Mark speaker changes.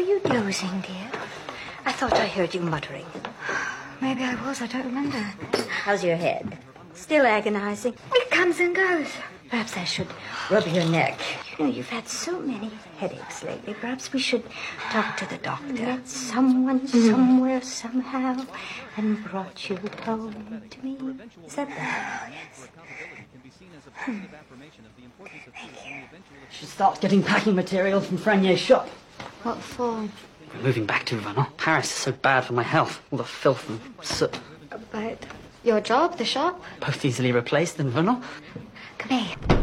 Speaker 1: Were you dozing, dear? I thought I heard you muttering.
Speaker 2: Maybe I was. I don't remember.
Speaker 1: How's your head? Still agonizing?
Speaker 2: It comes and goes.
Speaker 1: Perhaps I should rub your neck. You know, you've had so many headaches lately. Perhaps we should talk to the doctor. Someone, somewhere, somehow, and brought you home to me. Is that better?
Speaker 2: Oh, yes.
Speaker 1: Thank you.
Speaker 3: Should start getting packing material from Franier's shop.
Speaker 2: What for?
Speaker 3: I'm moving back to Vernon. Paris is so bad for my health. All the filth and soot.
Speaker 2: But your job, the shop?
Speaker 3: Both easily replaced in Vernon.
Speaker 2: Come here.